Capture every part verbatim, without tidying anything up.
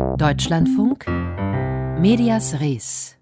Deutschlandfunk Medias Res.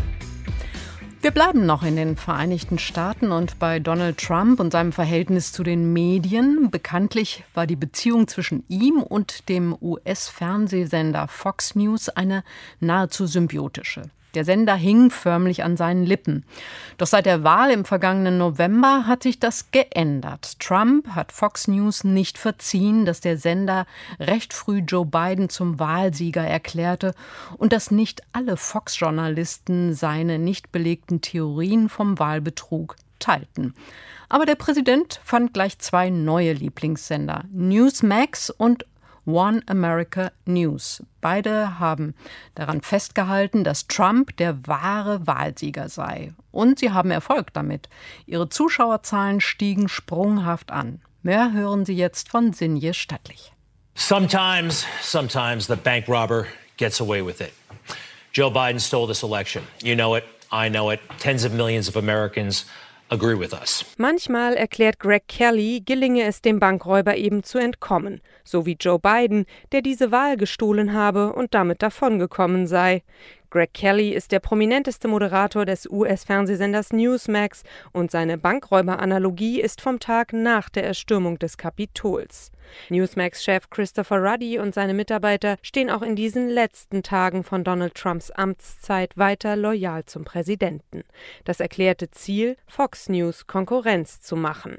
Wir bleiben noch in den Vereinigten Staaten und bei Donald Trump und seinem Verhältnis zu den Medien. Bekanntlich war die Beziehung zwischen ihm und dem U S-Fernsehsender Fox News eine nahezu symbiotische. Der Sender hing förmlich an seinen Lippen. Doch seit der Wahl im vergangenen November hat sich das geändert. Trump hat Fox News nicht verziehen, dass der Sender recht früh Joe Biden zum Wahlsieger erklärte und dass nicht alle Fox-Journalisten seine nicht belegten Theorien vom Wahlbetrug teilten. Aber der Präsident fand gleich zwei neue Lieblingssender, Newsmax und One America News. Beide haben daran festgehalten, dass Trump der wahre Wahlsieger sei. Und sie haben Erfolg damit. Ihre Zuschauerzahlen stiegen sprunghaft an. Mehr hören Sie jetzt von Sinje Stattlich. Sometimes, sometimes the bank robber gets away with it. Joe Biden stole this election. You know it, I know it. Tens of millions of Americans agree with us. Manchmal, erklärt Greg Kelly, gelinge es dem Bankräuber eben zu entkommen. So wie Joe Biden, der diese Wahl gestohlen habe und damit davongekommen sei. Greg Kelly ist der prominenteste Moderator des U S-Fernsehsenders Newsmax und seine Bankräuber-Analogie ist vom Tag nach der Erstürmung des Kapitols. Newsmax-Chef Christopher Ruddy und seine Mitarbeiter stehen auch in diesen letzten Tagen von Donald Trumps Amtszeit weiter loyal zum Präsidenten. Das erklärte Ziel, Fox News Konkurrenz zu machen.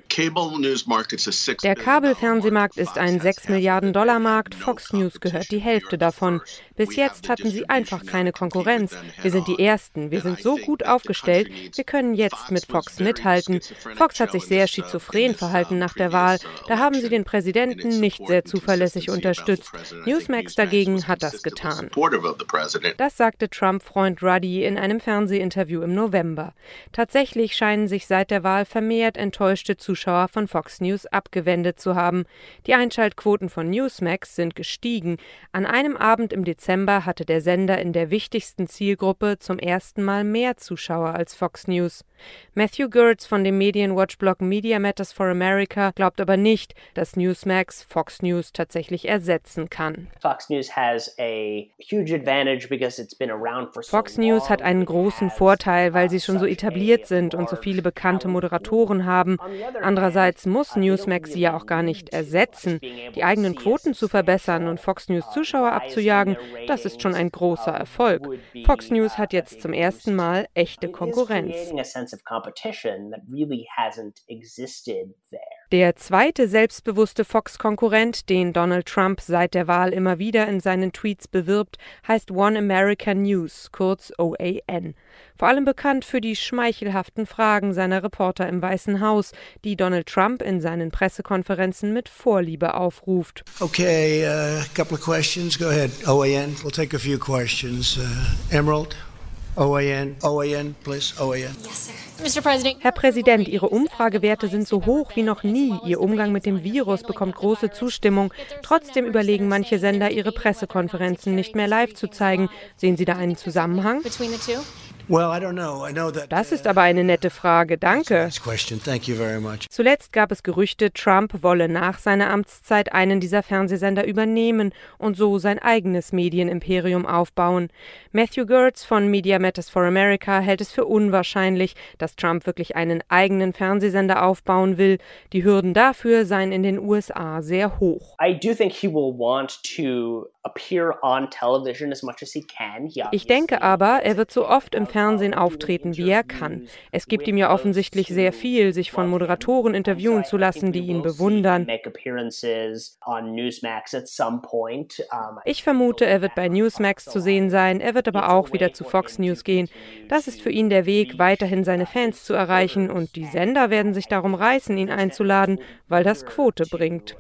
Der Kabelfernsehmarkt ist ein sechs Milliarden Dollar Markt, Fox News gehört die Hälfte davon. Bis jetzt hatten sie einfach keine Konkurrenz. Wir sind die Ersten, wir sind so gut aufgestellt, wir können jetzt mit Fox mithalten. Fox hat sich sehr schizophren verhalten nach der Wahl, da haben sie den Präsidenten nicht sehr zuverlässig unterstützt. Newsmax dagegen hat das getan. Das sagte Trump-Freund Ruddy in einem Fernsehinterview im November. Tatsächlich scheinen sich seit der Wahl vermehrt enttäuschte Zuschauer von Fox News abgewendet zu haben. Die Einschaltquoten von Newsmax sind gestiegen. An einem Abend im Dezember hatte der Sender in der wichtigsten Zielgruppe zum ersten Mal mehr Zuschauer als Fox News. Matthew Gertz von dem Medienwatch-Blog Media Matters for America glaubt aber nicht, dass Newsmax Fox News tatsächlich ersetzen kann. Fox News has a huge advantage because it's been around for so Fox News hat einen großen Vorteil, weil sie schon so etabliert sind und so viele bekannte Moderatoren haben. Andererseits muss Newsmax sie ja auch gar nicht ersetzen. Die eigenen Quoten zu verbessern und Fox News Zuschauer abzujagen, das ist schon ein großer Erfolg. Fox News hat jetzt zum ersten Mal echte Konkurrenz. Der zweite selbstbewusste Fox-Konkurrent, den Donald Trump seit der Wahl immer wieder in seinen Tweets bewirbt, heißt One America News, kurz O A N. Vor allem bekannt für die schmeichelhaften Fragen seiner Reporter im Weißen Haus, die Donald Trump in seinen Pressekonferenzen mit Vorliebe aufruft. Okay, a uh, couple of questions. Go ahead, O A N. We'll take a few questions. Uh, Emerald? O A N, O A N, please, O A N. Yes, sir. Mister President. Herr Präsident, Ihre Umfragewerte sind so hoch wie noch nie. Ihr Umgang mit dem Virus bekommt große Zustimmung. Trotzdem überlegen manche Sender, ihre Pressekonferenzen nicht mehr live zu zeigen. Sehen Sie da einen Zusammenhang? Das ist aber eine nette Frage, danke. Zuletzt gab es Gerüchte, Trump wolle nach seiner Amtszeit einen dieser Fernsehsender übernehmen und so sein eigenes Medienimperium aufbauen. Matthew Gertz von Media Matters for America hält es für unwahrscheinlich, dass Trump wirklich einen eigenen Fernsehsender aufbauen will. Die Hürden dafür seien in den U S A sehr hoch. I do think he will want to appear on television as much as he can. Ich denke aber, er wird so oft im Fernsehen auftreten, wie er kann. Es gibt ihm ja offensichtlich sehr viel, sich von Moderatoren interviewen zu lassen, die ihn bewundern. Ich vermute, er wird bei Newsmax zu sehen sein, er wird aber auch wieder zu Fox News gehen. Das ist für ihn der Weg, weiterhin seine Fans zu erreichen und die Sender werden sich darum reißen, ihn einzuladen, weil das Quote bringt.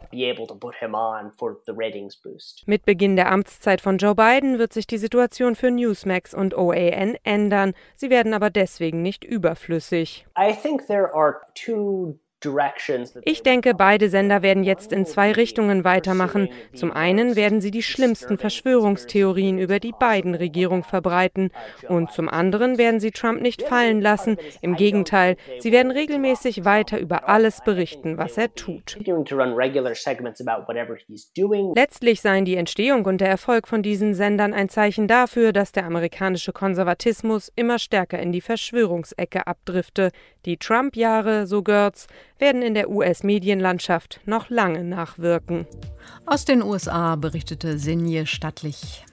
Mit Beginn der Amtszeit von Joe Biden wird sich die Situation für Newsmax und O A N ändern. Sie werden aber deswegen nicht überflüssig. I think there are two Ich denke, beide Sender werden jetzt in zwei Richtungen weitermachen. Zum einen werden sie die schlimmsten Verschwörungstheorien über die Biden-Regierung verbreiten. Und zum anderen werden sie Trump nicht fallen lassen. Im Gegenteil, sie werden regelmäßig weiter über alles berichten, was er tut. Letztlich seien die Entstehung und der Erfolg von diesen Sendern ein Zeichen dafür, dass der amerikanische Konservatismus immer stärker in die Verschwörungsecke abdrifte. Die Trump-Jahre, so Gertz, werden in der U S-Medienlandschaft noch lange nachwirken. Aus den U S A berichtete Sinje Stattlich.